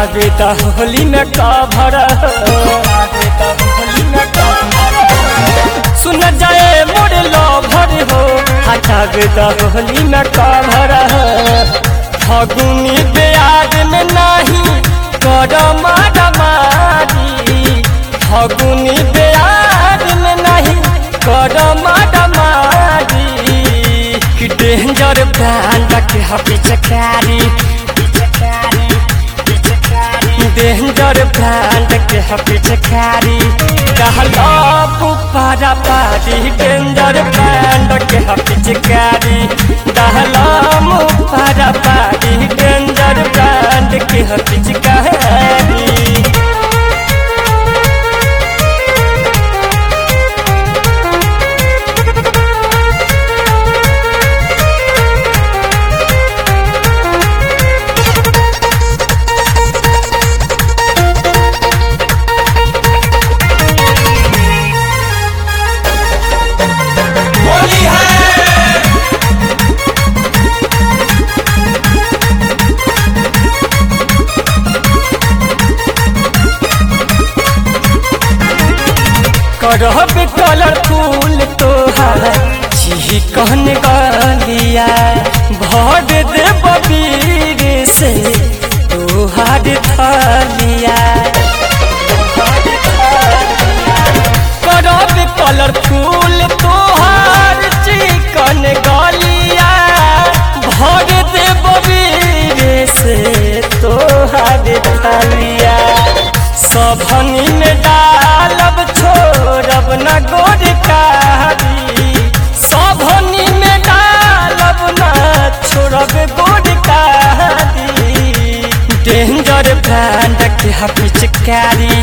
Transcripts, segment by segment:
बेटा होली में कभर सुन जाए मोर लभर हो हटा बेटा होली में कभर फगुनी ब्याज में नहीं कर मारी फगुनी ब्याज में नहीं कर मारी कि डेंजर ब्रांड के पिचकारी डेंजर ब्रांड के पिचकारी कहलब पारा पारी डेंजर ब्रांड के पिचकारी कहलब पारा पारी डेंजर ब्रांड के पिचकारी। करब कलरफुल तोहार चिकन गलिया भर देव वीर से तोहार थलिया करब कलरफुल तोहार चिकन गलिया भर देव वीर से तोहार थलिया सभनी में डालब छोड़ब न गोरकारी सभनी में डालब न छोड़ब गोरकारी डेंजर ब्रांड के पिचकारी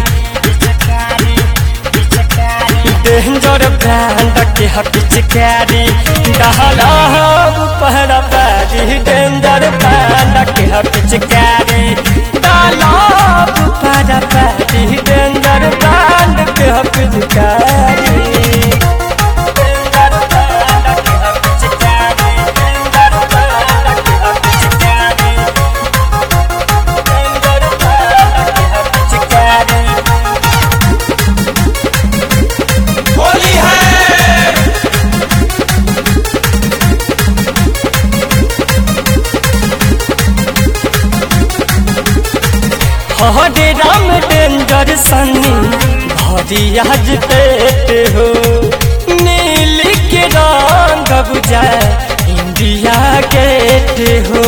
डेंजर ब्रांड के पिचकारी डालब पहरा पारी डेंजर ब्रांड के पिचकारी डालब पहरा पारी डेंजर ब्रांड के पिचकारी। हरे राम डेंजर सन्नी भरी आज पेट हो नीली के रंग बुझाए इंडिया गेट हो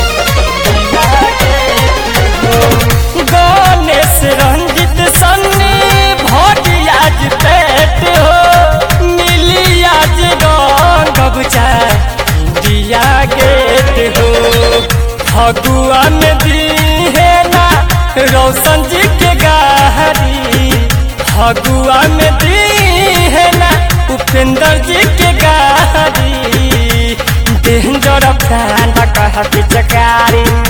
गणेश रंजित सन्नी भरी आज पेट हो नीली आज रंग बुझाए इंडिया गेट हो फगुआ में दी है ना रोशन जी के गारी फगुआ में दी है ना उपेंद्र जी के गारी डेंजर ब्रांड का पिचकारी।